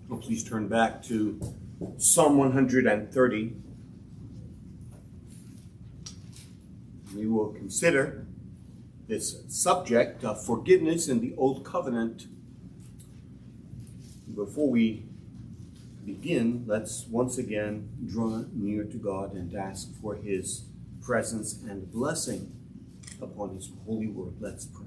Well, please turn back to Psalm 130. We will consider this subject of forgiveness in the Old Covenant. Before we begin, let's once again draw near to God and ask for His presence and blessing upon His holy word. Let's pray.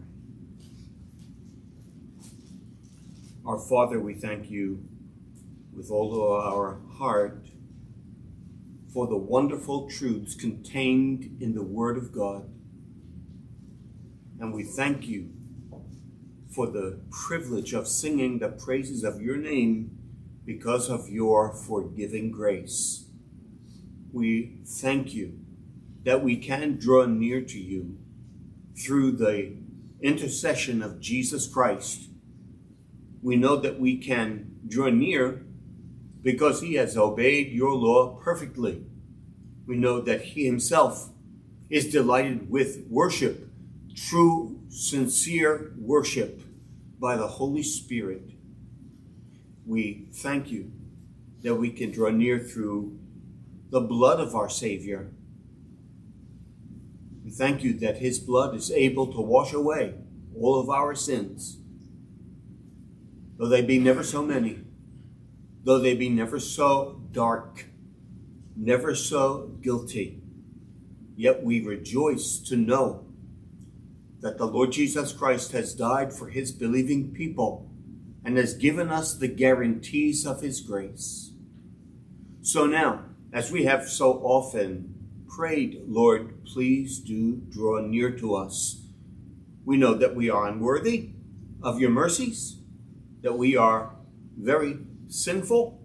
Our Father, we thank you with all of our heart for the wonderful truths contained in the Word of God. And we thank you for the privilege of singing the praises of your name because of your forgiving grace. We thank you that we can draw near to you through the intercession of Jesus Christ. We know that we can draw near because he has obeyed your law perfectly. We know that he himself is delighted with worship, true, sincere worship by the Holy Spirit. We thank you that we can draw near through the blood of our Savior. We thank you that his blood is able to wash away all of our sins, though they be never so many, though they be never so dark, never so guilty. Yet we rejoice to know that the Lord Jesus Christ has died for his believing people and has given us the guarantees of his grace. So now, as we have so often prayed, Lord, please do draw near to us. We know that we are unworthy of your mercies, that we are very sinful,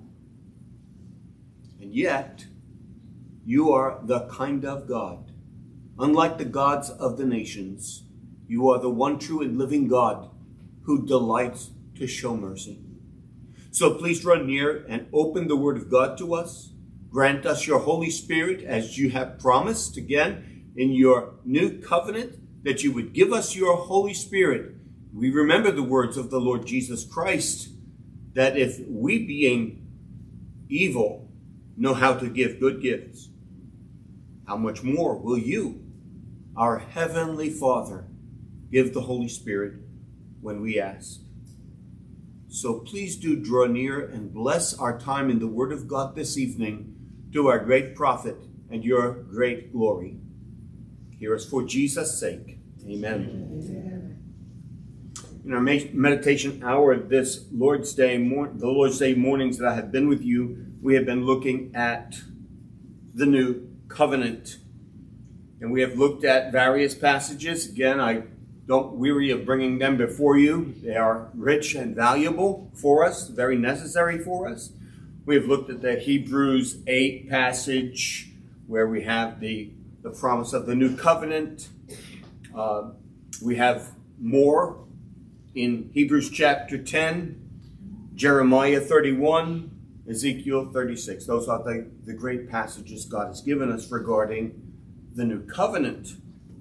and yet you are the kind of God. Unlike the gods of the nations, you are the one true and living God who delights to show mercy. So please draw near and open the Word of God to us. Grant us your Holy Spirit as you have promised again in your new covenant, that you would give us your Holy Spirit. We remember the words of the Lord Jesus Christ, that if we, being evil, know how to give good gifts, how much more will you, our Heavenly Father, give the Holy Spirit when we ask? So please do draw near and bless our time in the Word of God this evening to our great prophet and your great glory. Hear us for Jesus' sake. Amen. In our meditation hour this Lord's Day, the Lord's Day mornings that I have been with you, we have been looking at the New Covenant. And we have looked at various passages. Again, I don't weary of bringing them before you. They are rich and valuable for us, very necessary for us. We have looked at the Hebrews 8 passage where we have the promise of the New Covenant. We have more in Hebrews chapter 10, Jeremiah 31, Ezekiel 36. Those are the great passages God has given us regarding the New Covenant.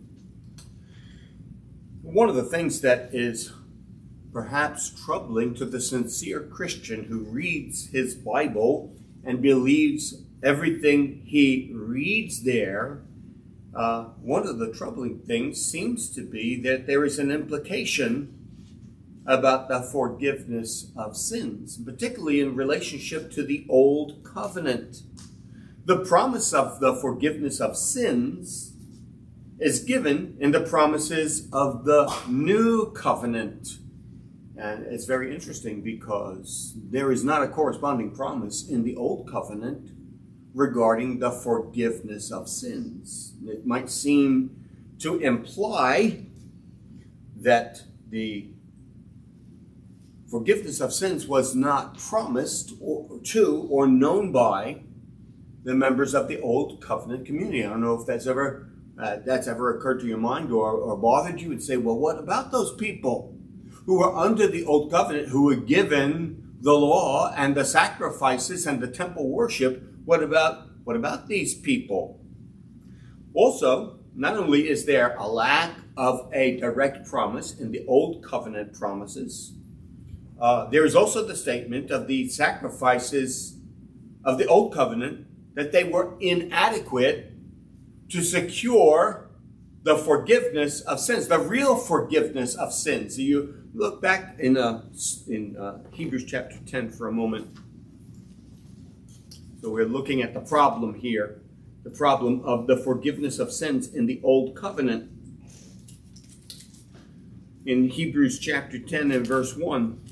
One of the things that is perhaps troubling to the sincere Christian who reads his Bible and believes everything he reads there, one of the troubling things seems to be that there is an implication about the forgiveness of sins, particularly in relationship to the Old Covenant. The promise of the forgiveness of sins is given in the promises of the New Covenant. And it's very interesting because there is not a corresponding promise in the Old Covenant regarding the forgiveness of sins. It might seem to imply that the forgiveness of sins was not promised to or known by the members of the Old Covenant community. I don't know if that's ever occurred to your mind or bothered you and say, well, what about those people who were under the Old Covenant, who were given the law and the sacrifices and the temple worship? What about these people? Also, not only is there a lack of a direct promise in the Old Covenant promises, there is also the statement of the sacrifices of the Old Covenant that they were inadequate to secure the forgiveness of sins, the real forgiveness of sins. So you look back in Hebrews chapter 10 for a moment. So we're looking at the problem here, the problem of the forgiveness of sins in the Old Covenant. In Hebrews chapter 10 and verse 1,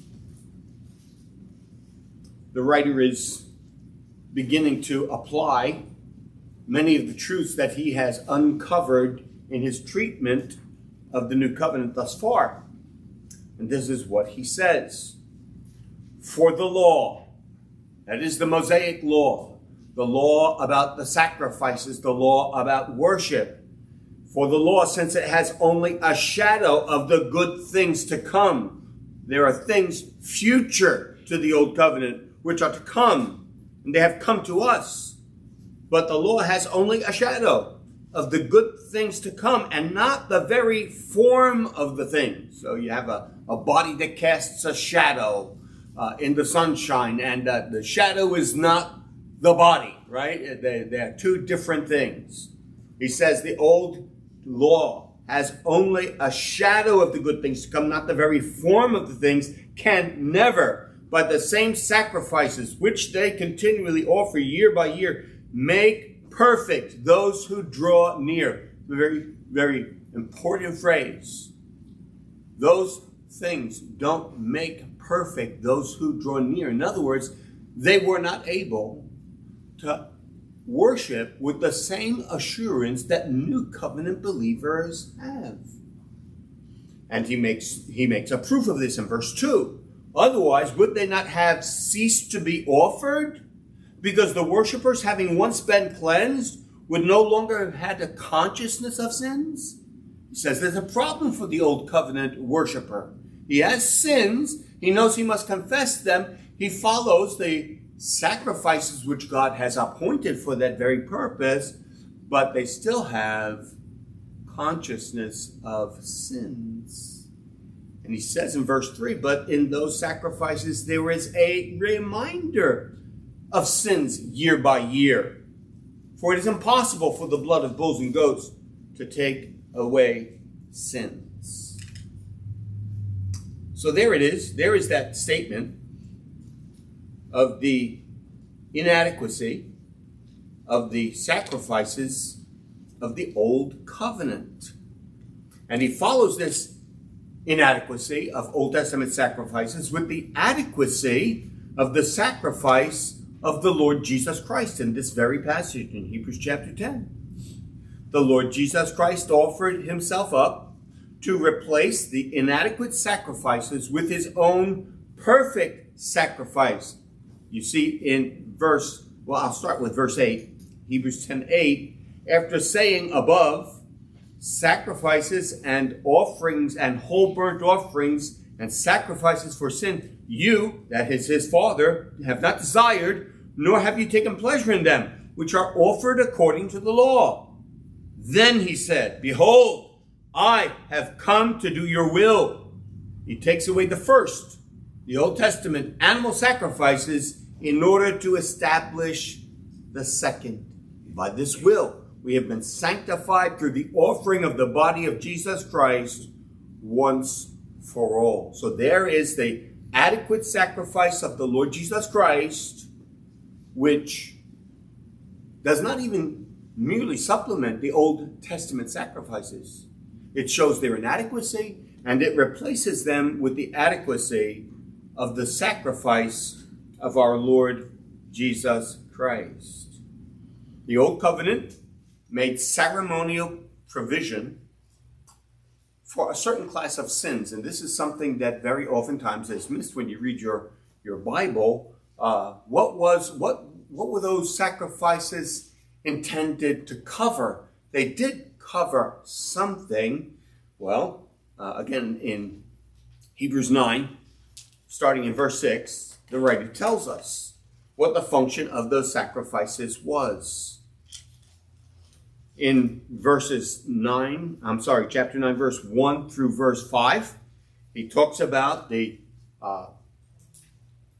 the writer is beginning to apply many of the truths that he has uncovered in his treatment of the new covenant thus far. And this is what he says. For the law, that is the Mosaic law, the law about the sacrifices, the law about worship. For the law, since it has only a shadow of the good things to come, there are things future to the old covenant which are to come, and they have come to us. But the law has only a shadow of the good things to come and not the very form of the thing. So you have a body that casts a shadow in the sunshine, and the shadow is not the body, right? They are two different things. He says the old law has only a shadow of the good things to come, not the very form of the things, can never, by the same sacrifices which they continually offer year by year, make perfect those who draw near. Very, very important phrase. Those things don't make perfect those who draw near. In other words, they were not able to worship with the same assurance that new covenant believers have. And he makes a proof of this in verse 2. Otherwise, would they not have ceased to be offered? Because the worshipers, having once been cleansed, would no longer have had a consciousness of sins? He says there's a problem for the old covenant worshiper. He has sins. He knows he must confess them. He follows the sacrifices which God has appointed for that very purpose, but they still have consciousness of sins. And he says in verse 3, but in those sacrifices there is a reminder of sins year by year. For it is impossible for the blood of bulls and goats to take away sins. So there it is. There is that statement of the inadequacy of the sacrifices of the old covenant. And he follows this inadequacy of Old Testament sacrifices with the adequacy of the sacrifice of the Lord Jesus Christ in this very passage in Hebrews chapter 10. The Lord Jesus Christ offered himself up to replace the inadequate sacrifices with his own perfect sacrifice. You see in I'll start with verse 8, Hebrews 10:8. After saying above, sacrifices and offerings and whole burnt offerings and sacrifices for sin, you, that is his Father, have not desired, nor have you taken pleasure in them, which are offered according to the law. Then he said, behold, I have come to do your will. He takes away the first, the Old Testament animal sacrifices, in order to establish the second. By this will, we have been sanctified through the offering of the body of Jesus Christ once for all. So there is the adequate sacrifice of the Lord Jesus Christ, which does not even merely supplement the Old Testament sacrifices. It shows their inadequacy, and it replaces them with the adequacy of the sacrifice of our Lord Jesus Christ. The Old Covenant made ceremonial provision for a certain class of sins. And this is something that very oftentimes is missed when you read your Bible. What were those sacrifices intended to cover? They did cover something. Well, again, in Hebrews 9, starting in verse 6, the writer tells us what the function of those sacrifices was. In chapter 9, verse 1 through verse 5, he talks about the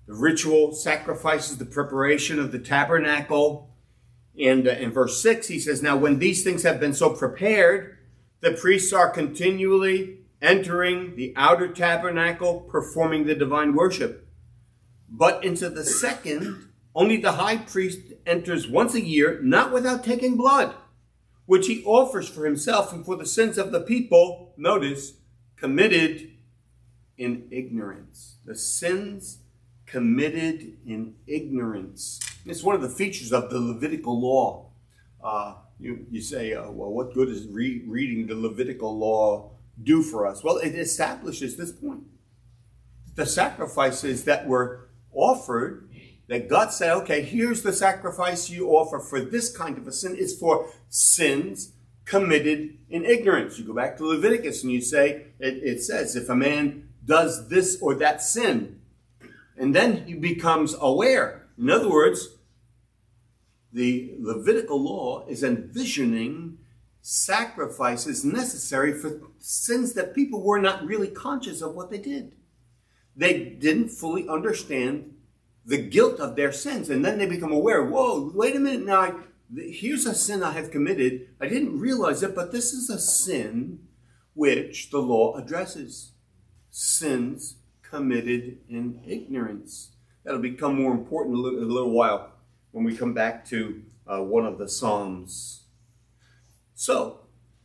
the ritual sacrifices, the preparation of the tabernacle. And in verse 6, he says, now when these things have been so prepared, the priests are continually entering the outer tabernacle, performing the divine worship. But into the second, only the high priest enters once a year, not without taking blood, which he offers for himself and for the sins of the people, notice, committed in ignorance. The sins committed in ignorance. It's one of the features of the Levitical law. You say, well, what good is reading the Levitical law do for us? Well, it establishes this point. The sacrifices that were offered, that God said, okay, here's the sacrifice you offer for this kind of a sin. It's for sins committed in ignorance. You go back to Leviticus and you say, it says, if a man does this or that sin, and then he becomes aware. In other words, the Levitical law is envisioning sacrifices necessary for sins that people were not really conscious of what they did. They didn't fully understand the guilt of their sins. And then they become aware, whoa, wait a minute, now here's a sin I have committed. I didn't realize it, but this is a sin which the law addresses. Sins committed in ignorance. That'll become more important in a little while when we come back to one of the Psalms. So,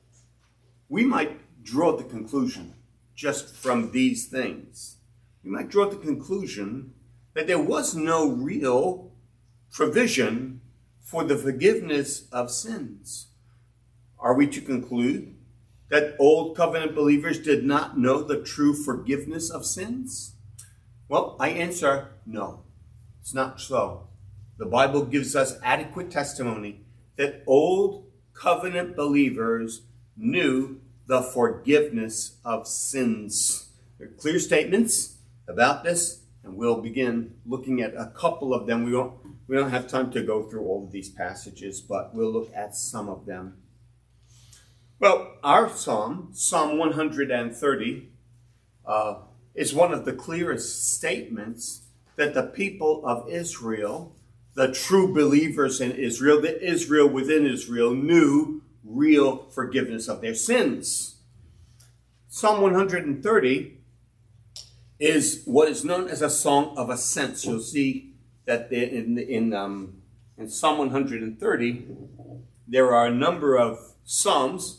we might draw the conclusion just from these things. We might draw the conclusion that there was no real provision for the forgiveness of sins. Are we to conclude that Old Covenant believers did not know the true forgiveness of sins? Well, I answer no. It's not so. The Bible gives us adequate testimony that Old Covenant believers knew the forgiveness of sins. There are clear statements about this, and we'll begin looking at a couple of them. We don't have time to go through all of these passages, but we'll look at some of them. Well, our psalm, Psalm 130, is one of the clearest statements that the people of Israel, the true believers in Israel, the Israel within Israel, knew real forgiveness of their sins. Psalm 130 is what is known as a song of ascents. You'll see that in Psalm 130, there are a number of psalms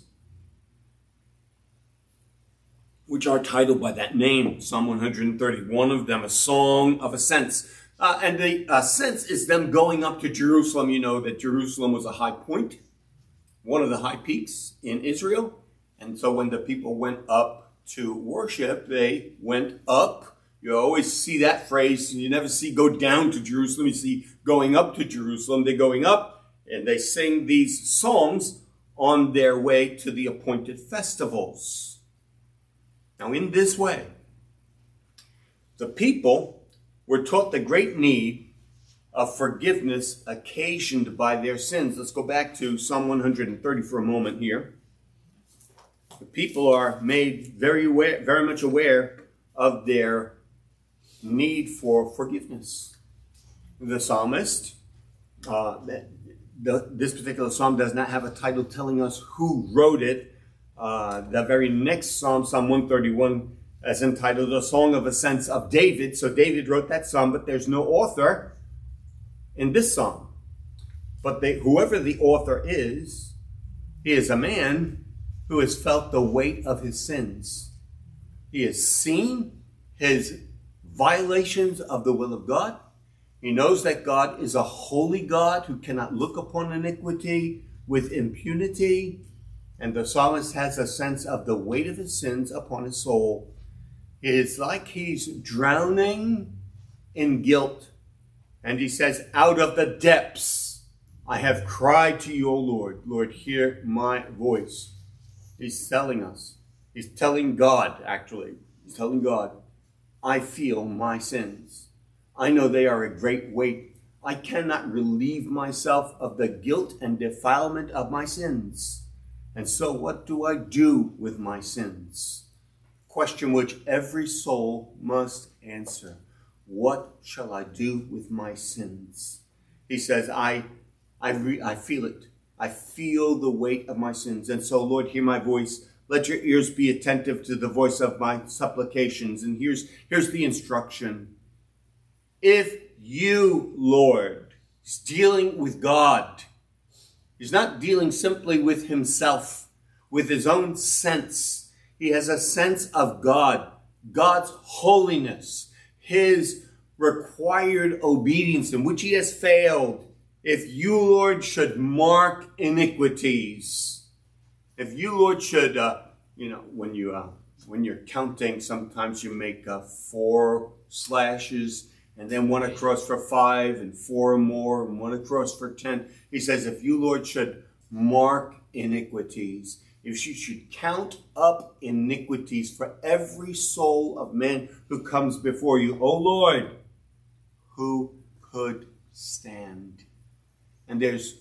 which are titled by that name, Psalm 130. One of them, a song of ascents. And the ascents is them going up to Jerusalem. You know that Jerusalem was a high point, one of the high peaks in Israel. And so when the people went up to worship, they went up. You always see that phrase. You never see go down to Jerusalem. You see going up to Jerusalem. They're going up and they sing these songs on their way to the appointed festivals. Now, in this way, the people were taught the great need of forgiveness occasioned by their sins. Let's go back to Psalm 130 for a moment here. The people are made very much aware of their need for forgiveness. The psalmist, this particular psalm does not have a title telling us who wrote it. The very next psalm, Psalm 131, is entitled A Song of Ascents of David. So David wrote that psalm, but there's no author in this psalm. But whoever the author is, he is a man who has felt the weight of his sins. He has seen his violations of the will of God. He knows that God is a holy God who cannot look upon iniquity with impunity. And the psalmist has a sense of the weight of his sins upon his soul. It is like he's drowning in guilt. And he says, out of the depths, I have cried to you, O Lord. Lord, hear my voice. He's telling us. He's telling God, actually. He's telling God, I feel my sins. I know they are a great weight. I cannot relieve myself of the guilt and defilement of my sins. And so what do I do with my sins? Question which every soul must answer. what shall I do with my sins? He says, I feel it. I feel the weight of my sins. And so, Lord, hear my voice. Let your ears be attentive to the voice of my supplications. And here's the instruction. If you, Lord, is dealing with God, he's not dealing simply with himself, with his own sense. He has a sense of God, God's holiness, his required obedience in which he has failed. If you, Lord, should mark iniquities, if you, Lord, should, when you're counting, sometimes you make 4 slashes and then one across for 5 and 4 more and one across for 10. He says, if you, Lord, should mark iniquities, if you should count up iniquities for every soul of man who comes before you, O Lord, who could stand? And it's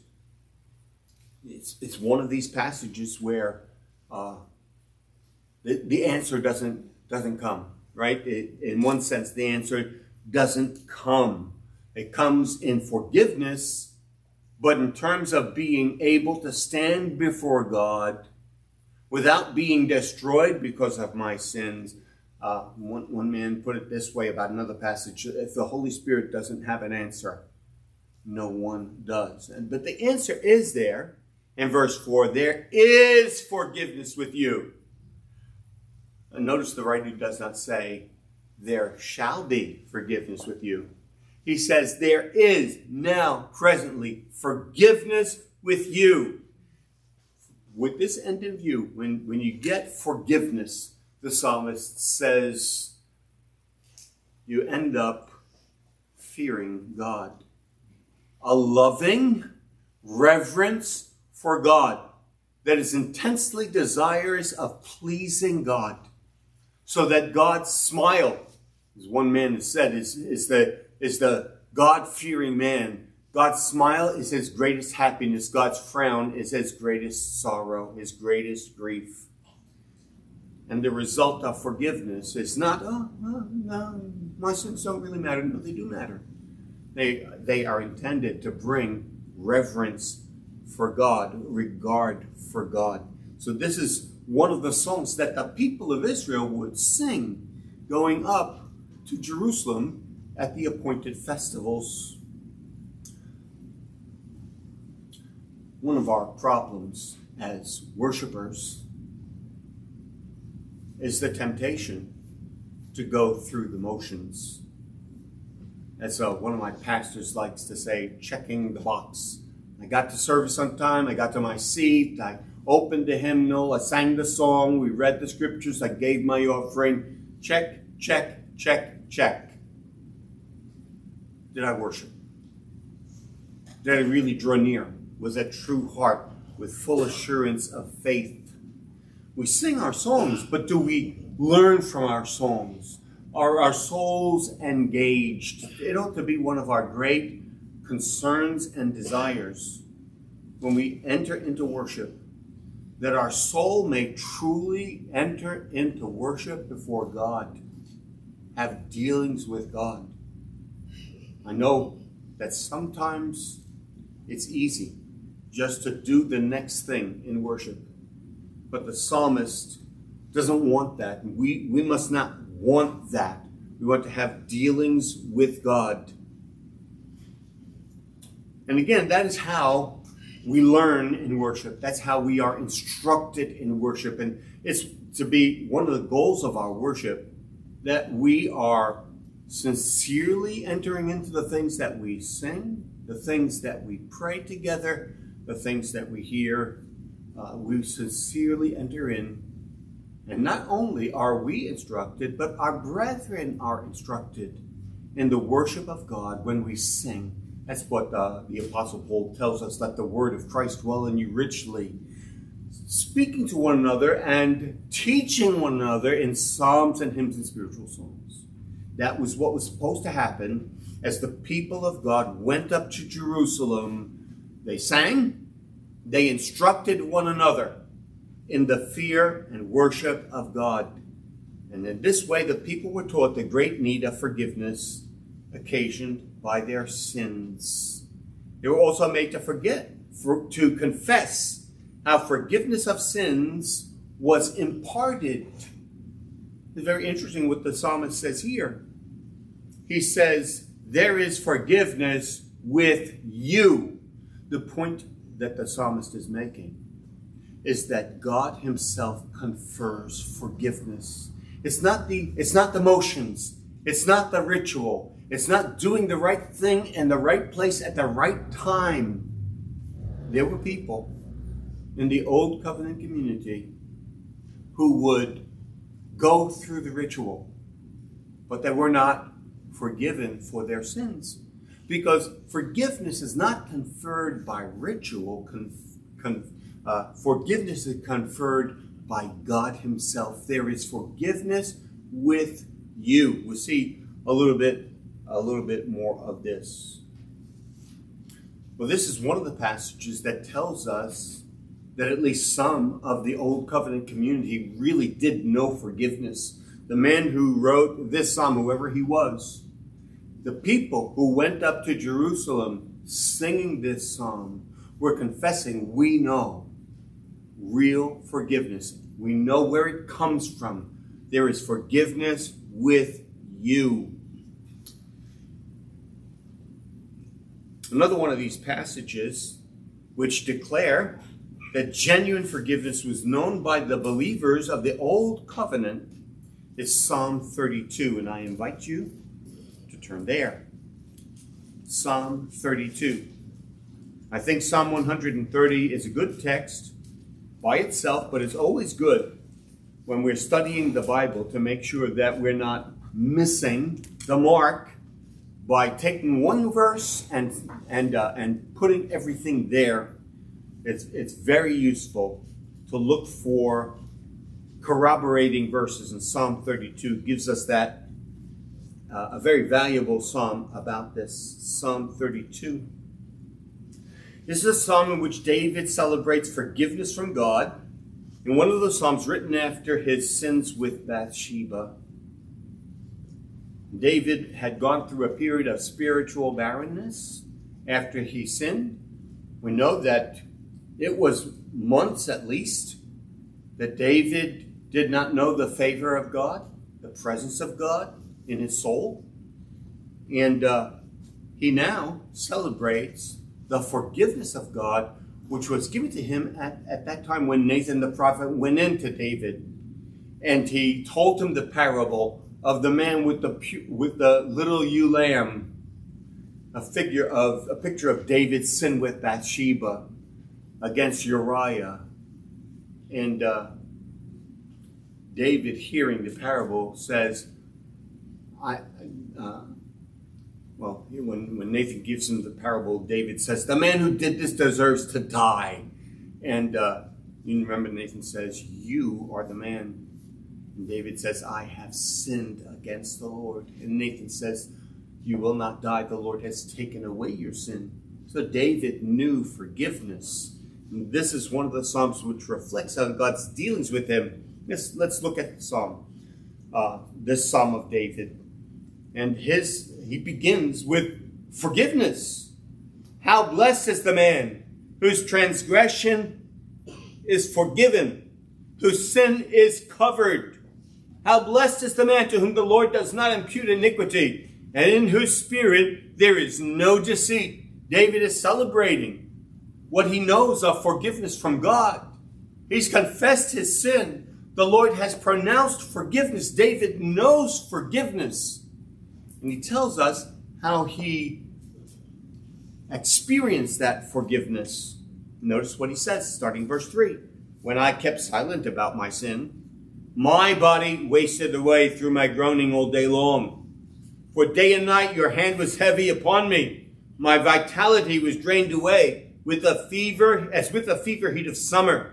one of these passages where the answer doesn't come, right? In one sense, the answer doesn't come. It comes in forgiveness, but in terms of being able to stand before God without being destroyed because of my sins. One man put it this way about another passage: if the Holy Spirit doesn't have an answer, no one does. But the answer is there. In verse 4, there is forgiveness with you. And notice the writer does not say, there shall be forgiveness with you. He says, there is now, presently, forgiveness with you. With this end in view, when you get forgiveness, the psalmist says, you end up fearing God. A loving reverence for God that is intensely desirous of pleasing God, so that God's smile, as one man has said, is the God-fearing man. God's smile is his greatest happiness. God's frown is his greatest sorrow, his greatest grief. And the result of forgiveness is not, no, my sins don't really matter. No, they do matter. They are intended to bring reverence for God, regard for God. So this is one of the songs that the people of Israel would sing going up to Jerusalem at the appointed festivals. One of our problems as worshipers is the temptation to go through the motions. As one of my pastors likes to say, checking the box. I got to service on time. I got to my seat. I opened the hymnal. I sang the song. We read the scriptures. I gave my offering. Check, check, check, check. Did I worship? Did I really draw near? Was that true heart with full assurance of faith? We sing our songs, but do we learn from our songs? Are our souls engaged? It ought to be one of our great concerns and desires when we enter into worship, that our soul may truly enter into worship before God, have dealings with God. I know that sometimes it's easy just to do the next thing in worship, but the psalmist doesn't want that. We must not want that. We want to have dealings with God. And again, that is how we learn in worship. That's how we are instructed in worship. And it's to be one of the goals of our worship that we are sincerely entering into the things that we sing, the things that we pray together, the things that we hear. We sincerely enter in. And not only are we instructed, but our brethren are instructed in the worship of God when we sing. That's what the Apostle Paul tells us, let the word of Christ dwell in you richly. Speaking to one another and teaching one another in psalms and hymns and spiritual songs. That was what was supposed to happen as the people of God went up to Jerusalem. They sang, they instructed one another in the fear and worship of God. And in this way, the people were taught the great need of forgiveness occasioned by their sins. They were also made to to confess how forgiveness of sins was imparted. It's very interesting what the psalmist says here. He says, there is forgiveness with you. The point that the psalmist is making is that God himself confers forgiveness. It's not the motions. It's not the ritual. It's not doing the right thing in the right place at the right time. There were people in the Old Covenant community who would go through the ritual, but they were not forgiven for their sins. Because forgiveness is not conferred by ritual. Forgiveness is conferred by God himself. There is forgiveness with you. We'll see a little bit more of this. Well, this is one of the passages that tells us that at least some of the Old Covenant community really did know forgiveness. The man who wrote this psalm, whoever he was, the people who went up to Jerusalem singing this psalm were confessing, we know real forgiveness. We know where it comes from. There is forgiveness with you. Another one of these passages which declare that genuine forgiveness was known by the believers of the Old Covenant is Psalm 32, and I invite you to turn there. Psalm 32. I think Psalm 130 is a good text by itself, but it's always good when we're studying the Bible to make sure that we're not missing the mark by taking one verse and putting everything there. It's very useful to look for corroborating verses, and Psalm 32 gives us that a very valuable psalm about this. Psalm 32. This is a psalm in which David celebrates forgiveness from God, in one of the psalms written after his sins with Bathsheba. David had gone through a period of spiritual barrenness after he sinned. We know that it was months at least that David did not know the favor of God, the presence of God in his soul. And he now celebrates the forgiveness of God, which was given to him at that time when Nathan the prophet went into David. And he told him the parable of the man with the little ewe lamb, a picture of David's sin with Bathsheba against Uriah. And David, hearing the parable, says, when Nathan gives him the parable, David says, the man who did this deserves to die. And you remember Nathan says, you are the man. And David says, I have sinned against the Lord. And Nathan says, you will not die. The Lord has taken away your sin. So David knew forgiveness. And this is one of the Psalms which reflects on God's dealings with him. Let's look at the Psalm, this Psalm of David. And he begins with forgiveness. How blessed is the man whose transgression is forgiven, whose sin is covered. How blessed is the man to whom the Lord does not impute iniquity, and in whose spirit there is no deceit. David is celebrating what he knows of forgiveness from God. He's confessed his sin. The Lord has pronounced forgiveness. David knows forgiveness. And he tells us how he experienced that forgiveness. Notice what he says, starting verse 3. When I kept silent about my sin, my body wasted away through my groaning all day long. For day and night your hand was heavy upon me. My vitality was drained away with a fever, as with a fever heat of summer.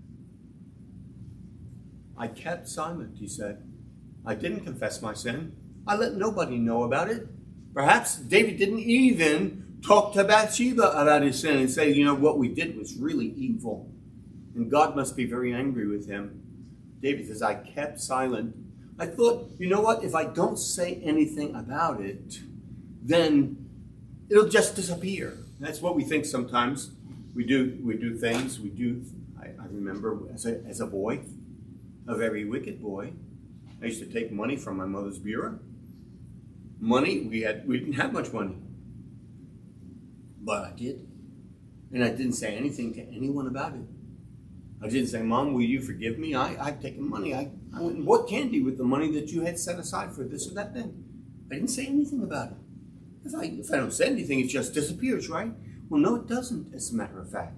I kept silent, he said. I didn't confess my sin. I let nobody know about it. Perhaps David didn't even talk to Bathsheba about his sin and say, what we did was really evil. And God must be very angry with him. David says, I kept silent. I thought, if I don't say anything about it, then it'll just disappear. That's what we think sometimes. We do things. I remember as a boy, a very wicked boy, I used to take money from my mother's bureau. Money, we didn't have much money. But I did. And I didn't say anything to anyone about it. I didn't say, Mom, will you forgive me? I've taken money. I went and bought candy with the money that you had set aside for this or that thing. I didn't say anything about it. If I don't say anything, it just disappears, right? Well, no, it doesn't, as a matter of fact.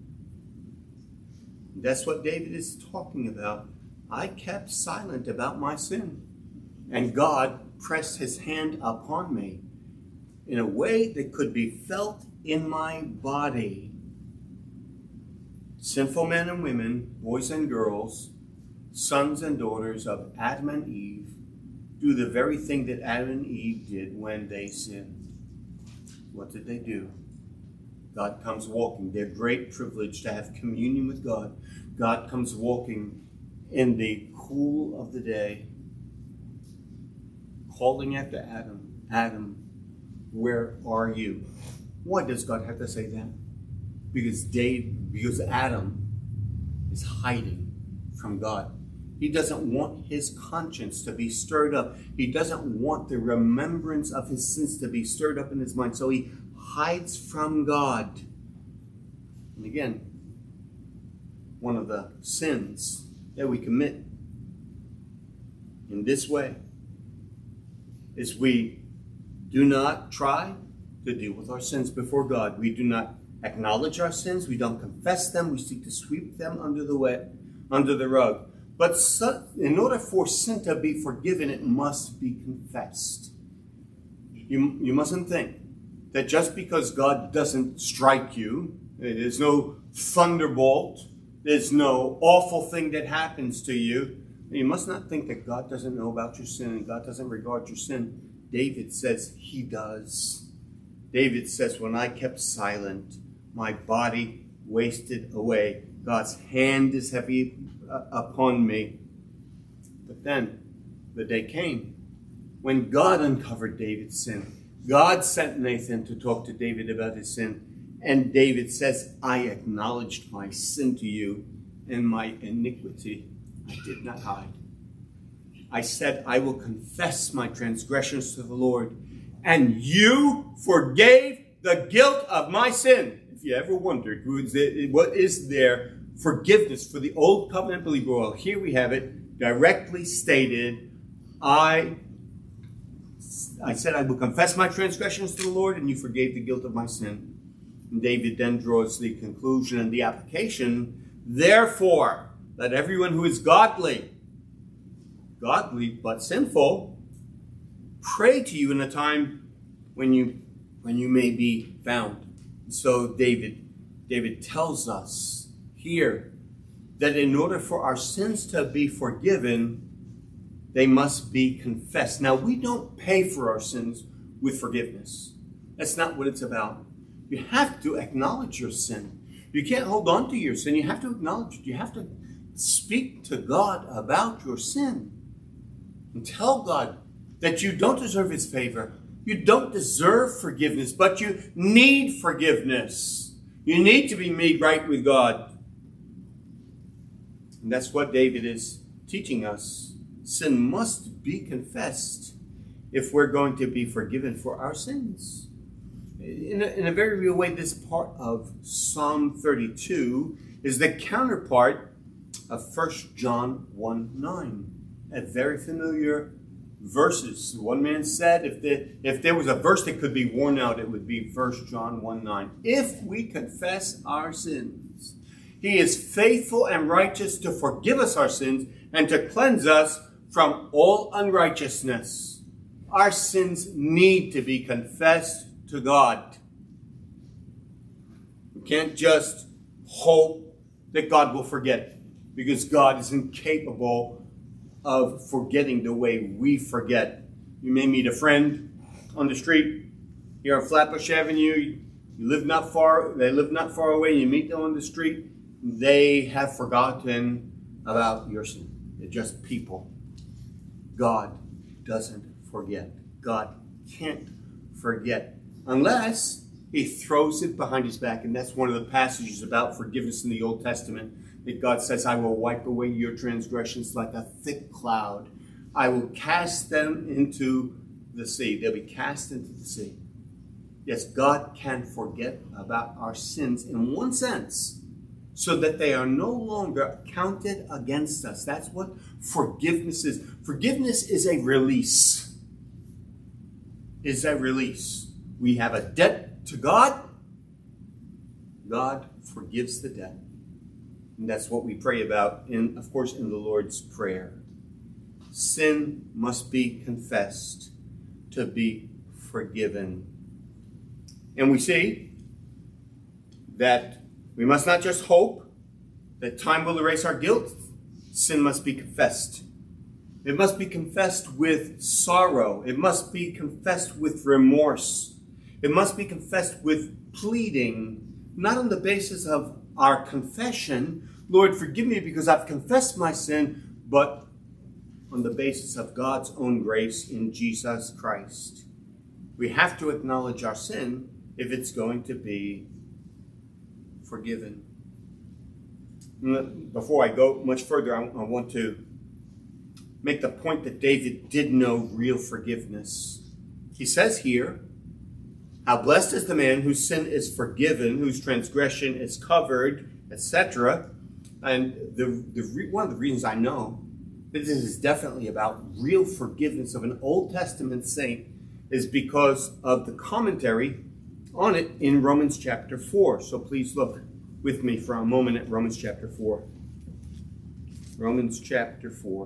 That's what David is talking about. I kept silent about my sin, and God pressed his hand upon me in a way that could be felt in my body. Sinful men and women, boys and girls, sons and daughters of Adam and Eve, do the very thing that Adam and Eve did when they sinned. What did they do? God comes walking. Their great privilege to have communion with God. God comes walking in the cool of the day, calling after Adam, Adam, where are you? Why does God have to say that? Because Adam is hiding from God. He doesn't want his conscience to be stirred up. He doesn't want the remembrance of his sins to be stirred up in his mind. So he hides from God. And again, one of the sins that we commit in this way is we do not try to deal with our sins before God. We do not acknowledge our sins. We don't confess them. We seek to sweep them under the rug. But in order for sin to be forgiven, it must be confessed. You mustn't think that just because God doesn't strike you, there's no thunderbolt, there's no awful thing that happens to you, you must not think that God doesn't know about your sin and God doesn't regard your sin. David says he does. David says, when I kept silent, my body wasted away. God's hand is heavy upon me. But then the day came when God uncovered David's sin. God sent Nathan to talk to David about his sin. And David says, I acknowledged my sin to you, and my iniquity I did not hide. I said, I will confess my transgressions to the Lord, and you forgave the guilt of my sin. If you ever wondered, what is there forgiveness for the old covenant believer? Well, here we have it directly stated. I said, I will confess my transgressions to the Lord, and you forgave the guilt of my sin. And David then draws the conclusion and the application. Therefore, let everyone who is godly but sinful, pray to you in a time when you may be found. So David tells us here that in order for our sins to be forgiven, they must be confessed. Now, we don't pay for our sins with forgiveness. That's not what it's about. You have to acknowledge your sin. You can't hold on to your sin. You have to acknowledge it. You have to speak to God about your sin and tell God that you don't deserve his favor. You don't deserve forgiveness, but you need forgiveness. You need to be made right with God. And that's what David is teaching us. Sin must be confessed if we're going to be forgiven for our sins. In a very real way, this part of Psalm 32 is the counterpart of 1 John 1:9. A very familiar verses. One man said if there was a verse that could be worn out, it would be 1 John 1:9. If we confess our sins, he is faithful and righteous to forgive us our sins and to cleanse us from all unrighteousness. Our sins need to be confessed to God. We can't just hope that God will forget, because God is incapable of forgetting the way we forget. You may meet a friend on the street here on Flatbush Avenue. They live not far away. You meet them on the street. They have forgotten about your sin. They're just people. God doesn't forget. God can't forget. Unless he throws it behind his back. And that's one of the passages about forgiveness in the Old Testament. That God says, I will wipe away your transgressions like a thick cloud. I will cast them into the sea. They'll be cast into the sea. Yes, God can forget about our sins in one sense, so that they are no longer counted against us. That's what forgiveness is. Forgiveness is a release. Is a release. We have a debt to God. God forgives the debt. And that's what we pray about, of course, in the Lord's Prayer. Sin must be confessed to be forgiven. And we see that we must not just hope that time will erase our guilt. Sin must be confessed. It must be confessed with sorrow. It must be confessed with remorse. It must be confessed with pleading, not on the basis of our confession, Lord, forgive me because I've confessed my sin, but on the basis of God's own grace in Jesus Christ. We have to acknowledge our sin if it's going to be forgiven. Before I go much further, I want to make the point that David did know real forgiveness. He says here, how blessed is the man whose sin is forgiven, whose transgression is covered, etc. And one of the reasons I know that this is definitely about real forgiveness of an Old Testament saint is because of the commentary on it in Romans chapter 4. So please look with me for a moment at Romans chapter 4. Romans chapter 4.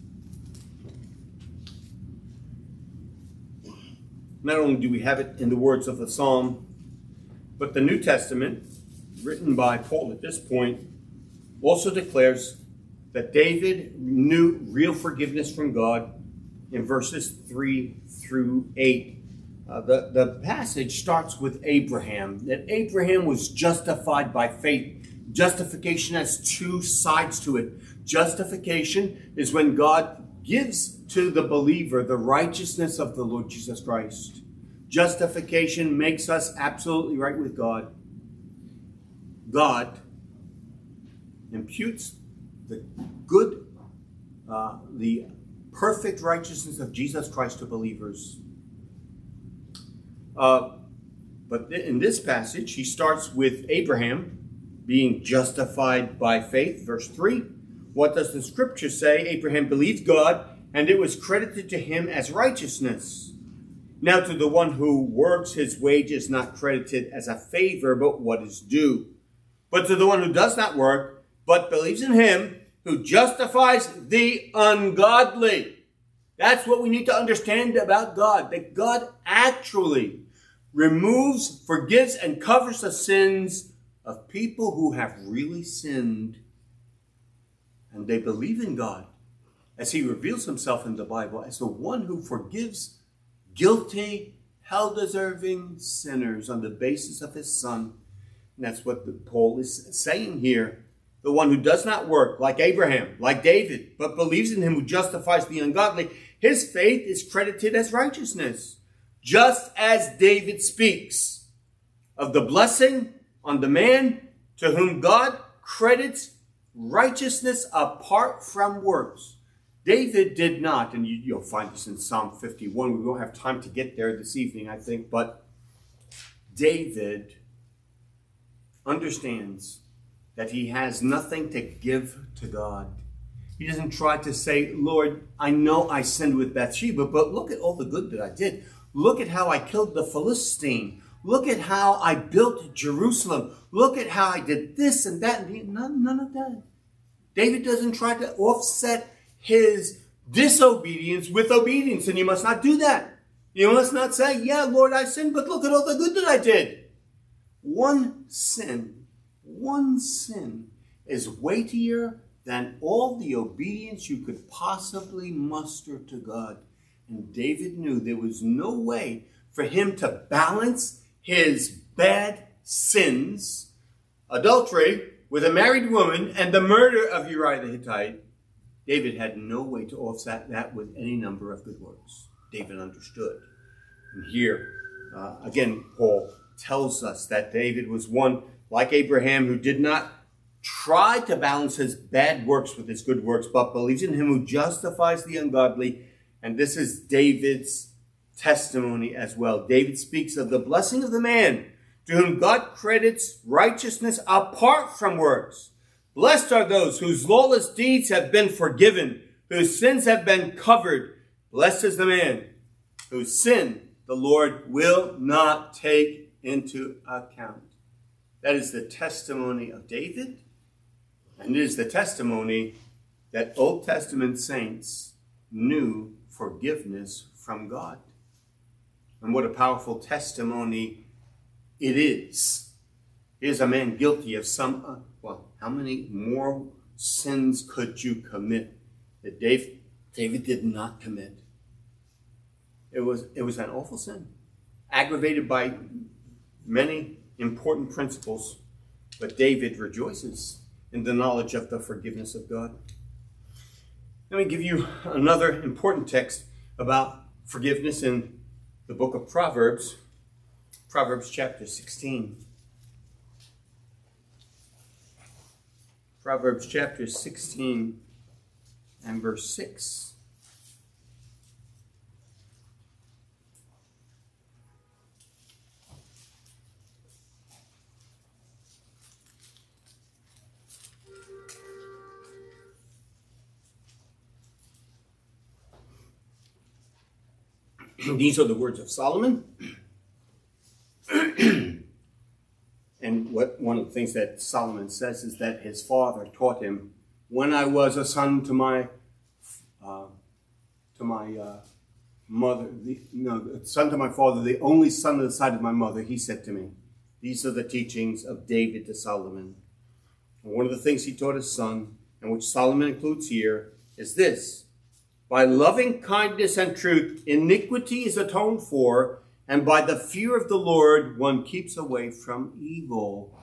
Not only do we have it in the words of the psalm, but the New Testament, written by Paul at this point, also declares that David knew real forgiveness from God in verses 3 through 8. The passage starts with Abraham, that Abraham was justified by faith. Justification has two sides to it. Justification is when God gives to the believer the righteousness of the Lord Jesus Christ. Justification makes us absolutely right with God. God imputes the perfect righteousness of Jesus Christ to believers. But in this passage, he starts with Abraham being justified by faith. Verse 3. What does the scripture say? Abraham believed God, and it was credited to him as righteousness. Now to the one who works, his wage is not credited as a favor, but what is due. But to the one who does not work, but believes in him who justifies the ungodly. That's what we need to understand about God, that God actually removes, forgives, and covers the sins of people who have really sinned. And they believe in God as he reveals himself in the Bible as the one who forgives guilty, hell-deserving sinners on the basis of his Son. And that's what Paul is saying here. The one who does not work, like Abraham, like David, but believes in him who justifies the ungodly, his faith is credited as righteousness. Just as David speaks of the blessing on the man to whom God credits righteousness apart from works. David did not, and you'll find this in Psalm 51. We won't have time to get there this evening, I think, but David understands that he has nothing to give to God. He doesn't try to say, Lord, I know I sinned with Bathsheba, but look at all the good that I did. Look at how I killed the Philistine. Look at how I built Jerusalem. Look at how I did this and that. None of that. David doesn't try to offset his disobedience with obedience, and you must not do that. You must not say, yeah, Lord, I sinned, but look at all the good that I did. One sin is weightier than all the obedience you could possibly muster to God. And David knew there was no way for him to balance his bad sins, adultery with a married woman, and the murder of Uriah the Hittite. David had no way to offset that with any number of good works. David understood. And here, Again, Paul tells us that David was one like Abraham who did not try to balance his bad works with his good works, but believes in him who justifies the ungodly. And this is David's testimony as well. David speaks of the blessing of the man to whom God credits righteousness apart from works. Blessed are those whose lawless deeds have been forgiven, whose sins have been covered. Blessed is the man whose sin the Lord will not take into account. That is the testimony of David, and it is the testimony that Old Testament saints knew forgiveness from God. And what a powerful testimony it is. Here's a man guilty of how many more sins could you commit that David did not commit? It was an awful sin, aggravated by many important principles, but David rejoices in the knowledge of the forgiveness of God. Let me give you another important text about forgiveness in the book of Proverbs, Proverbs chapter 16. Proverbs chapter 16 and verse 6. These are the words of Solomon. And one of the things that Solomon says is that his father taught him, when I was a son to my mother, son to my father, the only son of the side of my mother, he said to me. These are the teachings of David to Solomon. And one of the things he taught his son, and which Solomon includes here, is this: by loving kindness and truth, iniquity is atoned for, and by the fear of the Lord, one keeps away from evil.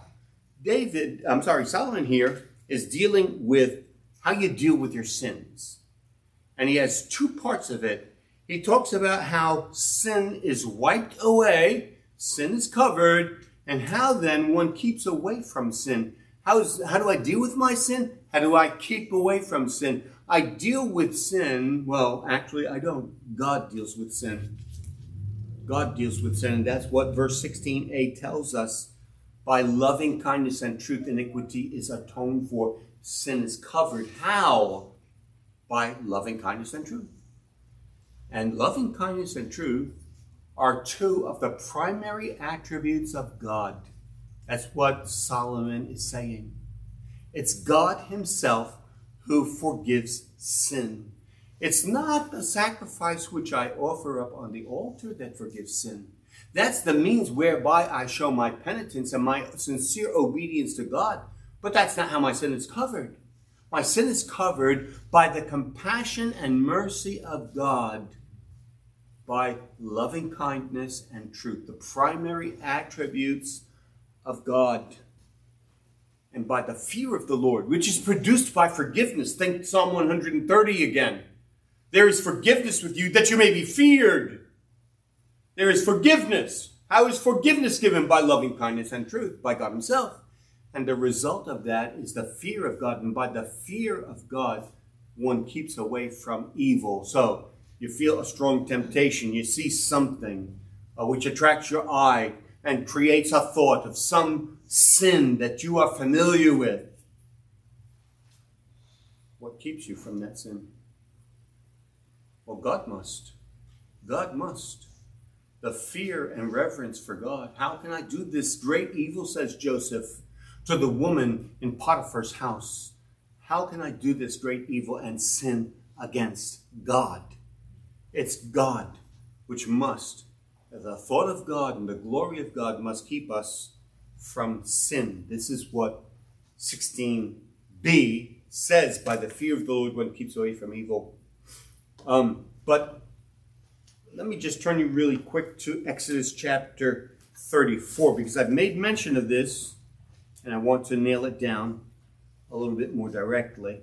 Solomon here is dealing with how you deal with your sins. And he has two parts of it. He talks about how sin is wiped away, sin is covered, and how then one keeps away from sin. How do I deal with my sin? How do I keep away from sin? I deal with sin. Well, actually, I don't. God deals with sin. God deals with sin, and that's what verse 16a tells us. By loving kindness and truth, iniquity is atoned for. Sin is covered. How? By loving kindness and truth. And loving kindness and truth are two of the primary attributes of God. That's what Solomon is saying. It's God himself who forgives sin. It's not the sacrifice which I offer up on the altar that forgives sin. That's the means whereby I show my penitence and my sincere obedience to God. But that's not how my sin is covered. My sin is covered by the compassion and mercy of God, by loving kindness and truth, the primary attributes of God, and by the fear of the Lord, which is produced by forgiveness. Think Psalm 130 again. There is forgiveness with you that you may be feared. There is forgiveness. How is forgiveness given? By loving kindness and truth, by God himself. And the result of that is the fear of God. And by the fear of God, one keeps away from evil. So you feel a strong temptation. You see something which attracts your eye and creates a thought of some sin that you are familiar with. What keeps you from that sin? Well, God must. God must. The fear and reverence for God. How can I do this great evil, says Joseph to the woman in Potiphar's house? How can I do this great evil and sin against God? It's God which must. The thought of God and the glory of God must keep us from sin. This is what 16b says, by the fear of the Lord one keeps away from evil. But let me just turn you really quick to Exodus chapter 34, because I've made mention of this and I want to nail it down a little bit more directly.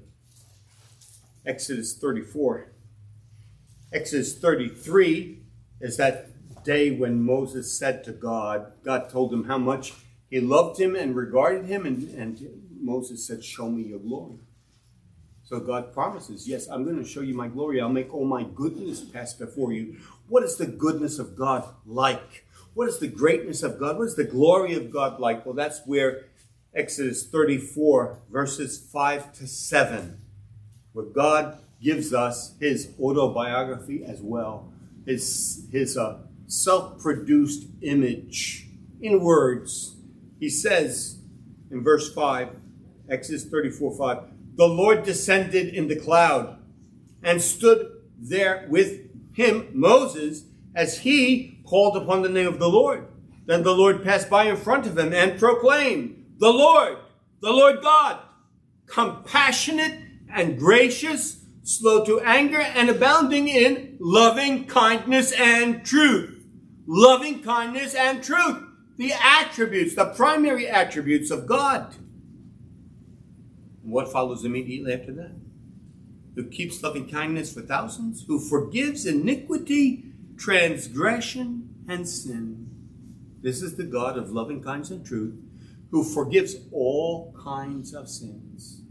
Exodus 34. Exodus 33 is that day when Moses said to God, God told him how much he loved him and regarded him, and Moses said, show me your glory. So God promises, yes, I'm going to show you my glory. I'll make all my goodness pass before you. What is the goodness of God like? What is the greatness of God? What is the glory of God like? Well, that's where Exodus 34, verses 5 to 7, where God gives us his autobiography as well, his self-produced image in words. He says in verse 5, Exodus 34, 5, the Lord descended in the cloud and stood there with him, Moses, as he called upon the name of the Lord. Then the Lord passed by in front of him and proclaimed, the Lord God, compassionate and gracious, slow to anger, and abounding in loving kindness and truth. Loving kindness and truth. The attributes, the primary attributes of God. And what follows immediately after that? Who keeps loving kindness for thousands, who forgives iniquity, transgression, and sin. This is the God of loving kindness and truth, who forgives all kinds of sins.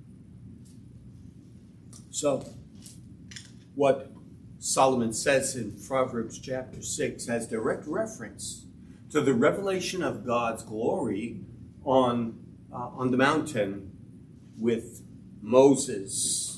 So, what Solomon says in Proverbs chapter 6 has direct reference to the revelation of God's glory on the mountain with Moses.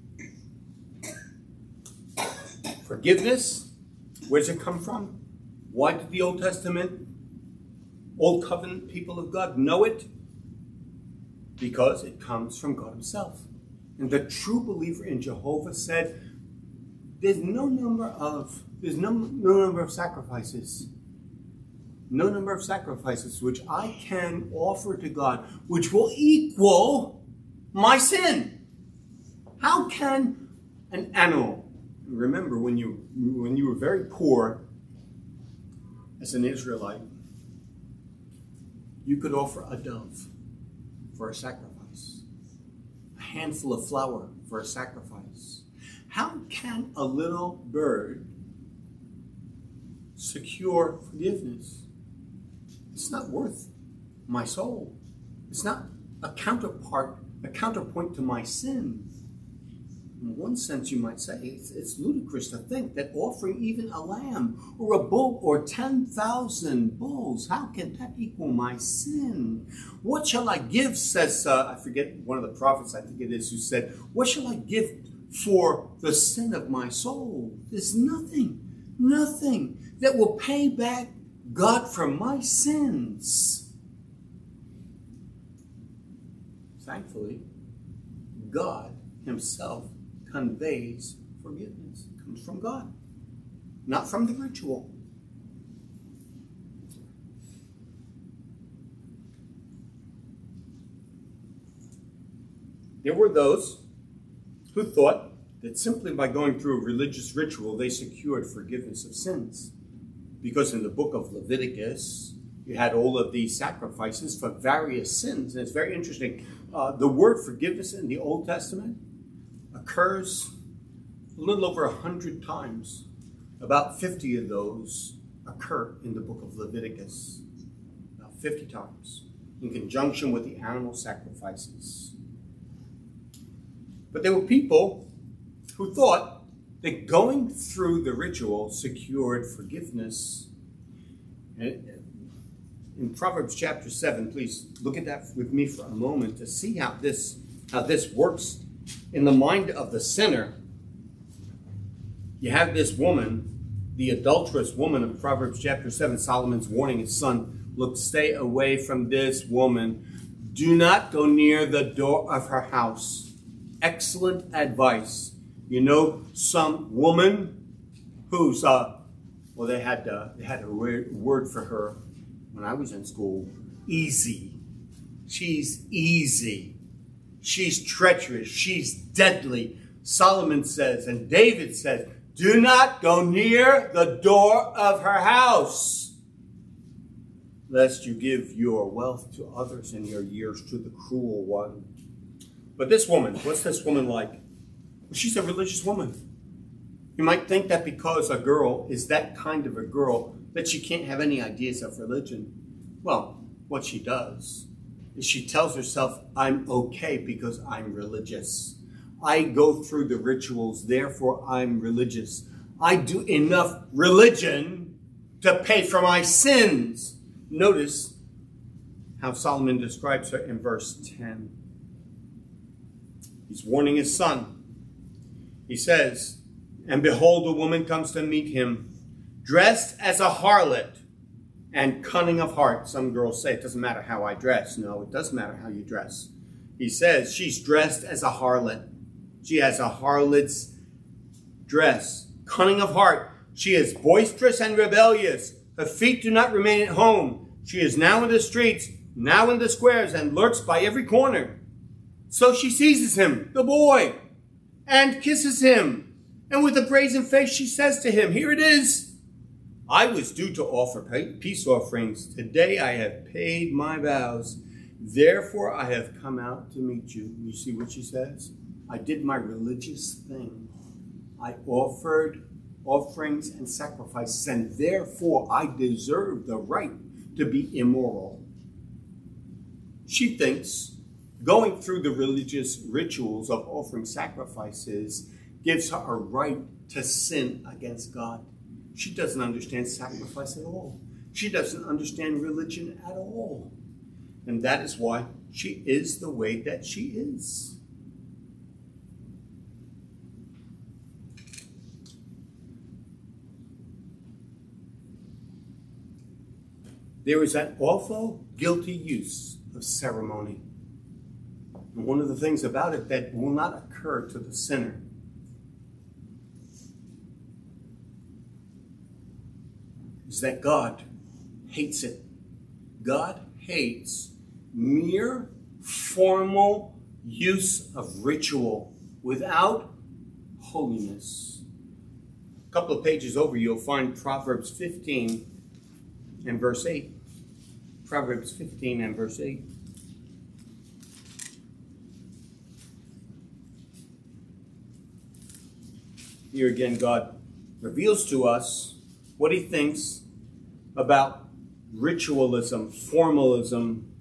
Forgiveness, where does it come from? Why did the Old Testament, Old Covenant people of God know it? Because it comes from God himself. And the true believer in Jehovah said, there's no number of sacrifices. No number of sacrifices which I can offer to God, which will equal my sin. How can an animal, remember when you were very poor as an Israelite, you could offer a dove for a sacrifice, a handful of flour for a sacrifice. How can a little bird secure forgiveness? It's not worth my soul. It's not a counterpoint to my sin. In one sense, you might say, it's ludicrous to think that offering even a lamb or a bull or 10,000 bulls, how can that equal my sin? What shall I give, says, I forget one of the prophets, I think it is, who said, what shall I give for the sin of my soul? There's nothing that will pay back God for my sins. Thankfully, God himself conveys forgiveness. It comes from God, not from the ritual. There were those who thought that simply by going through a religious ritual, they secured forgiveness of sins. Because in the book of Leviticus, you had all of these sacrifices for various sins. And it's very interesting. The word forgiveness in the Old Testament occurs a little over 100 times. About 50 of those occur in the book of Leviticus. About 50 times in conjunction with the animal sacrifices. But there were people who thought that going through the ritual secured forgiveness. In Proverbs chapter 7, please look at that with me for a moment to see how this works in the mind of the sinner. You have this woman, the adulterous woman of Proverbs chapter 7, Solomon's warning his son, look, stay away from this woman. Do not go near the door of her house. Excellent advice. You know, some woman who's, they had a word for her when I was in school, easy. She's easy. She's treacherous. She's deadly. Solomon says, and David says, do not go near the door of her house, lest you give your wealth to others and your years to the cruel one. But this woman, what's this woman like? She's a religious woman. You might think that because a girl is that kind of a girl, that she can't have any ideas of religion. Well, what she does is she tells herself, I'm okay because I'm religious. I go through the rituals, therefore I'm religious. I do enough religion to pay for my sins. Notice how Solomon describes her in verse 10. He's warning his son. He says, and behold, a woman comes to meet him, dressed as a harlot and cunning of heart. Some girls say, it doesn't matter how I dress. No, it does matter how you dress. He says, she's dressed as a harlot. She has a harlot's dress. Cunning of heart. She is boisterous and rebellious. Her feet do not remain at home. She is now in the streets, now in the squares, and lurks by every corner. So she seizes him, the boy, and kisses him. And with a brazen face, she says to him, here it is. I was due to offer peace offerings. Today I have paid my vows. Therefore I have come out to meet you. You see what she says? I did my religious thing. I offered offerings and sacrifices, and therefore I deserve the right to be immoral. She thinks going through the religious rituals of offering sacrifices gives her a right to sin against God. She doesn't understand sacrifice at all. She doesn't understand religion at all. And that is why she is the way that she is. There is an awful guilty use of ceremony. And one of the things about it that will not occur to the sinner is that God hates it. God hates mere formal use of ritual without holiness. A couple of pages over, you'll find Proverbs 15 and verse 8. Proverbs 15 and verse 8. Here again, God reveals to us what he thinks about ritualism, formalism.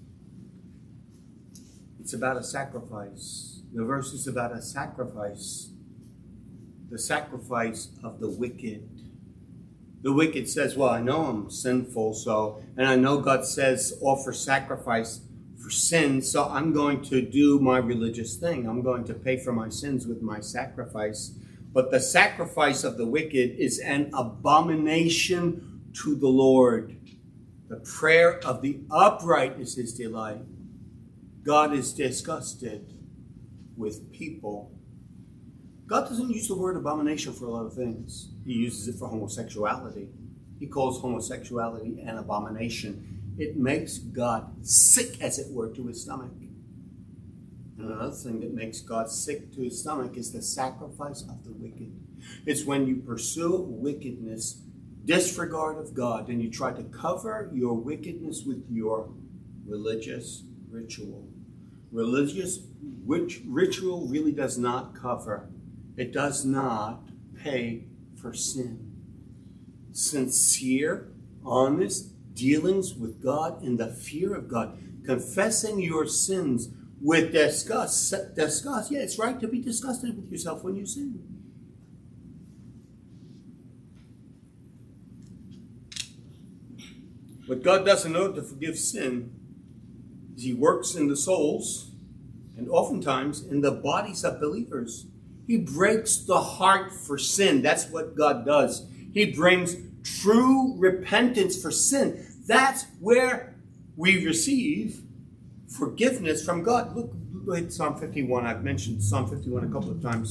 It's about a sacrifice. The verse is about a sacrifice. The sacrifice of the wicked. The wicked says, well, I know I'm sinful, and I know God says offer sacrifice for sin, so I'm going to do my religious thing. I'm going to pay for my sins with my sacrifice. But the sacrifice of the wicked is an abomination to the Lord. The prayer of the upright is his delight. God is disgusted with people. God doesn't use the word abomination for a lot of things. He uses it for homosexuality. He calls homosexuality an abomination. It makes God sick, as it were, to his stomach. And another thing that makes God sick to his stomach is the sacrifice of the wicked. It's when you pursue wickedness, disregard of God, and you try to cover your wickedness with your religious ritual. Religious ritual really does not cover. It does not pay for sin. Sincere, honest dealings with God in the fear of God, confessing your sins with disgust. Yeah, it's right to be disgusted with yourself when you sin. But God doesn't know to forgive sin. He works in the souls and oftentimes in the bodies of believers. He breaks the heart for sin. That's what God does. He brings true repentance for sin. That's where we receive forgiveness from God. Look at Psalm 51. I've mentioned Psalm 51 a couple of times.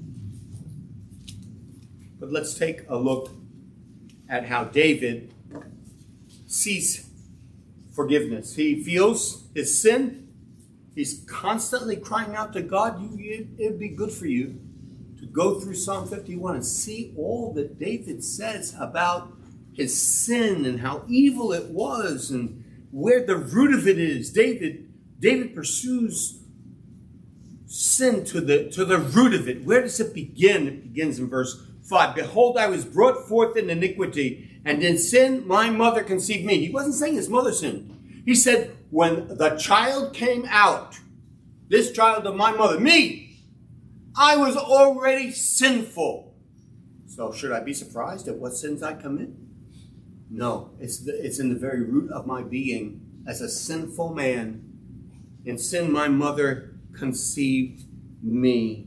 But let's take a look at how David sees forgiveness. He feels his sin. He's constantly crying out to God. It'd be good for you to go through Psalm 51 and see all that David says about his sin and how evil it was and where the root of it is. David pursues sin to the root of it. Where does it begin? It begins in verse 5. Behold, I was brought forth in iniquity, and in sin my mother conceived me. He wasn't saying his mother sinned. He said, when the child came out, this child of my mother, me, I was already sinful. So should I be surprised at what sins I commit? No, it's in the very root of my being as a sinful man. In sin, my mother conceived me.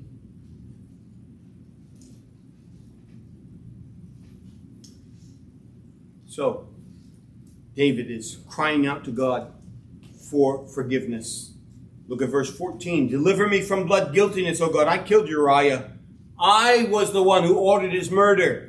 So, David is crying out to God for forgiveness. Look at verse 14. Deliver me from blood guiltiness, O God. I killed Uriah. I was the one who ordered his murder.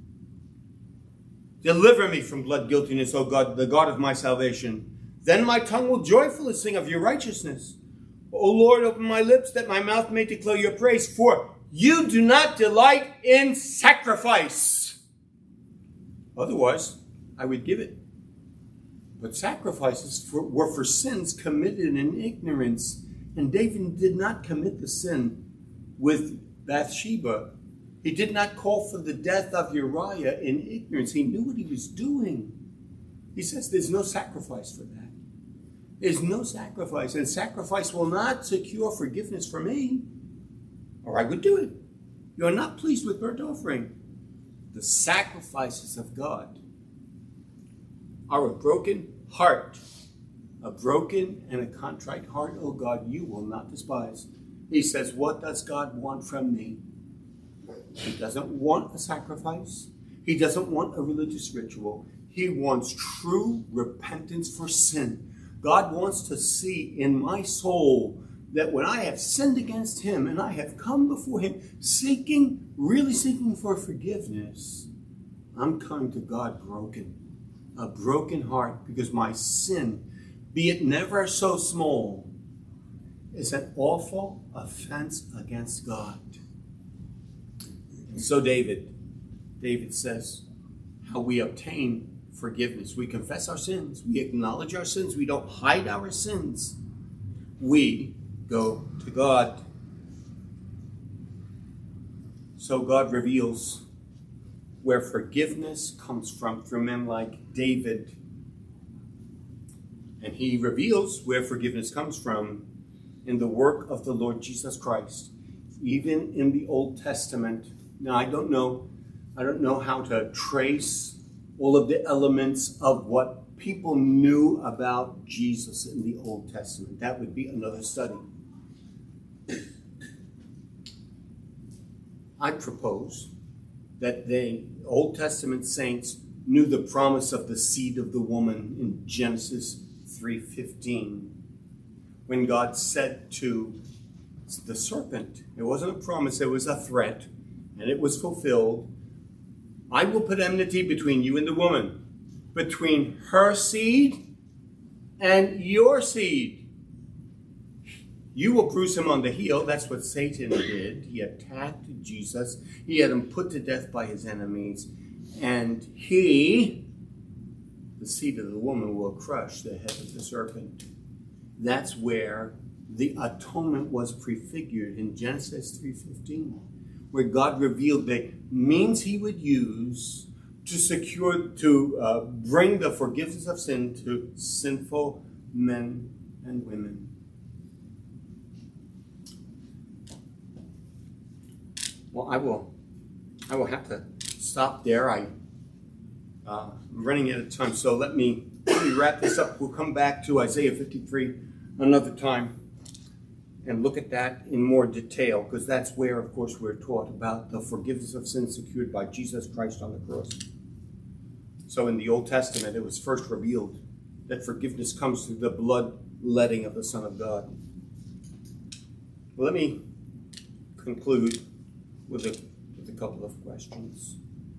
Deliver me from blood guiltiness, O God, the God of my salvation. Then my tongue will joyfully sing of your righteousness. O Lord, open my lips that my mouth may declare your praise. For you do not delight in sacrifice. Otherwise, I would give it. But sacrifices were for sins committed in ignorance. And David did not commit the sin with Bathsheba. He did not call for the death of Uriah in ignorance. He knew what he was doing. He says there's no sacrifice for that. There's no sacrifice. And sacrifice will not secure forgiveness for me. Or I would do it. You are not pleased with burnt offering. The sacrifices of God are a broken heart. A broken and a contrite heart, O God, you will not despise. He says, what does God want from me? He doesn't want a sacrifice. He doesn't want a religious ritual. He wants true repentance for sin. God wants to see in my soul that when I have sinned against him and I have come before him really seeking for forgiveness, I'm coming to God broken. A broken heart, because my sin, be it never so small, is an awful offense against God. And so David says how we obtain forgiveness. We confess our sins. We acknowledge our sins. We don't hide our sins. We go to God. So God reveals where forgiveness comes from through men like David. And he reveals where forgiveness comes from in the work of the Lord Jesus Christ. Even in the Old Testament. Now, I don't know how to trace all of the elements of what people knew about Jesus in the Old Testament. That would be another study. I propose that the Old Testament saints knew the promise of the seed of the woman in Genesis 3:15. When God said to the serpent, it wasn't a promise, it was a threat, and it was fulfilled. I will put enmity between you and the woman, between her seed and your seed. You will bruise him on the heel. That's what Satan did. He attacked Jesus. He had him put to death by his enemies. And he, the seed of the woman, will crush the head of the serpent. That's where the atonement was prefigured in Genesis 3:15, where God revealed the means he would use to bring the forgiveness of sin to sinful men and women. Well, I will have to stop there. I'm running out of time, so let me wrap this up. We'll come back to Isaiah 53 another time and look at that in more detail, because that's where, of course, we're taught about the forgiveness of sin secured by Jesus Christ on the cross. So in the Old Testament, it was first revealed that forgiveness comes through the bloodletting of the Son of God. Well, let me conclude with a couple of questions.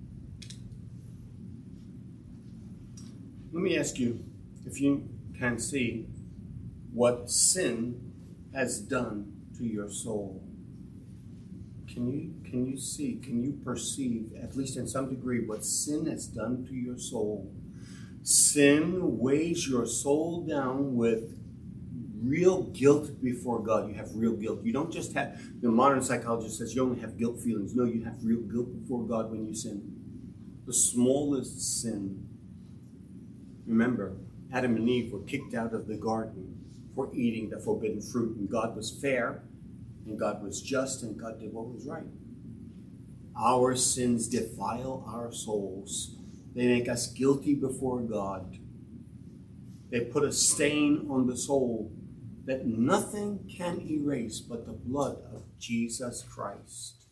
Let me ask you if you can see what sin has done to your soul. Can you see, can you perceive, at least in some degree, what sin has done to your soul? Sin weighs your soul down with real guilt before God. You have real guilt. You don't just have, the modern psychologist says you only have guilt feelings. No, you have real guilt before God when you sin. The smallest sin. Remember, Adam and Eve were kicked out of the garden for eating the forbidden fruit, and God was fair, and God was just, and God did what was right. Our sins defile our souls. They make us guilty before God. They put a stain on the soul that nothing can erase but the blood of Jesus Christ.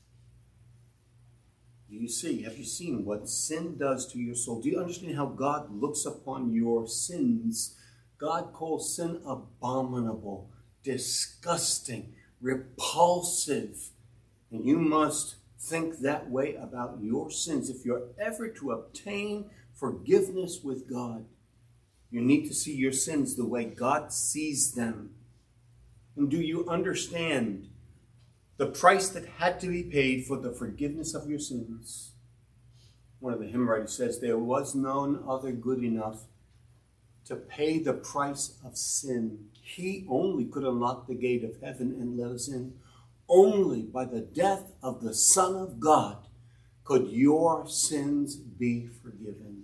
Do you see? Have you seen what sin does to your soul? Do you understand how God looks upon your sins? God calls sin abominable, disgusting, repulsive. And you must think that way about your sins. If you're ever to obtain forgiveness with God, you need to see your sins the way God sees them. And do you understand the price that had to be paid for the forgiveness of your sins? One of the hymn writers says, there was none other good enough to pay the price of sin. He only could unlock the gate of heaven and let us in. Only by the death of the Son of God could your sins be forgiven.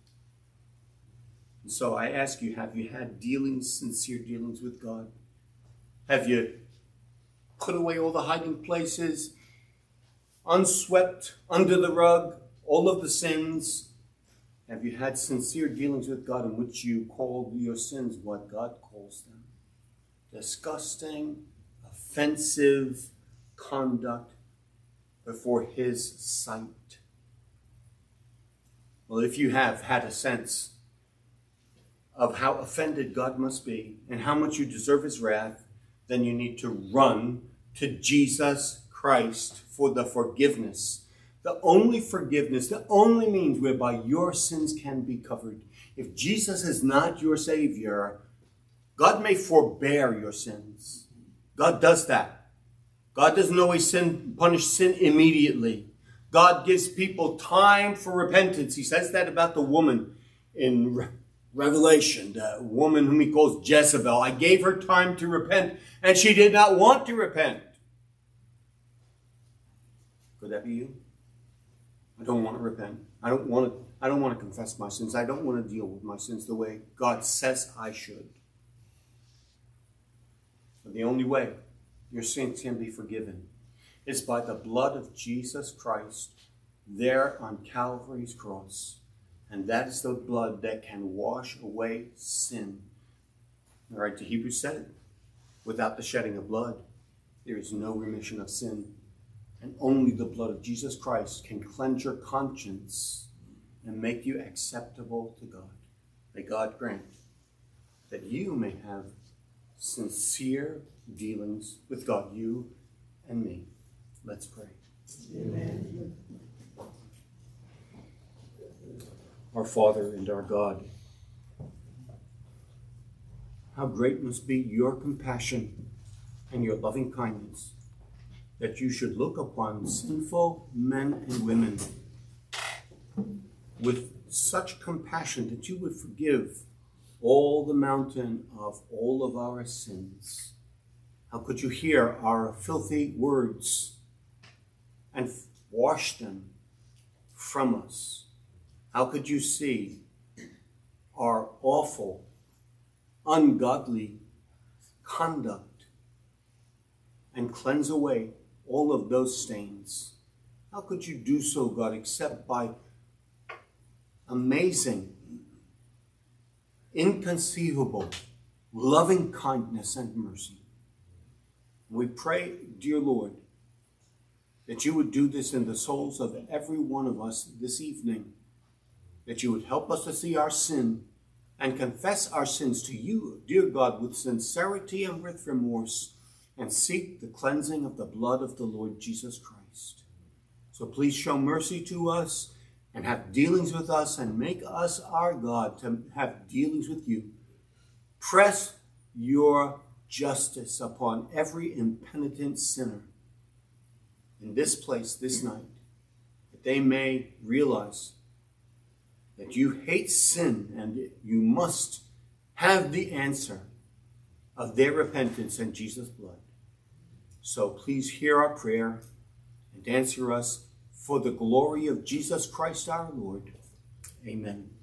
And so I ask you, have you had sincere dealings with God? Have you put away all the hiding places, unswept under the rug, all of the sins? Have you had sincere dealings with God in which you called your sins what God calls them? Disgusting, offensive conduct before his sight. Well, if you have had a sense of how offended God must be and how much you deserve his wrath, then you need to run to Jesus Christ for the forgiveness. The only forgiveness, the only means whereby your sins can be covered. If Jesus is not your Savior, God may forbear your sins. God does that. God doesn't always punish sin immediately. God gives people time for repentance. He says that about the woman in Revelation, the woman whom he calls Jezebel. I gave her time to repent, and she did not want to repent. Could that be you? I don't want to repent. I don't want to confess my sins. I don't want to deal with my sins the way God says I should. But the only way your sins can be forgiven is by the blood of Jesus Christ there on Calvary's cross. And that is the blood that can wash away sin. All right, the Hebrews said, without the shedding of blood, there is no remission of sin. And only the blood of Jesus Christ can cleanse your conscience and make you acceptable to God. May God grant that you may have sincere dealings with God, you and me. Let's pray. Amen. Our Father and our God, how great must be your compassion and your loving kindness, that you should look upon sinful men and women with such compassion that you would forgive all the mountain of all of our sins. How could you hear our filthy words and wash them from us? How could you see our awful, ungodly conduct and cleanse away all of those stains? How could you do so, God, except by amazing, inconceivable, loving kindness and mercy? We pray, dear Lord, that you would do this in the souls of every one of us this evening, that you would help us to see our sin and confess our sins to you, dear God, with sincerity and with remorse, and seek the cleansing of the blood of the Lord Jesus Christ. So please show mercy to us and have dealings with us and make us, our God, to have dealings with you. Press your justice upon every impenitent sinner in this place this night, that they may realize that you hate sin and you must have the answer of their repentance in Jesus' blood. So please hear our prayer and answer us for the glory of Jesus Christ our Lord. Amen.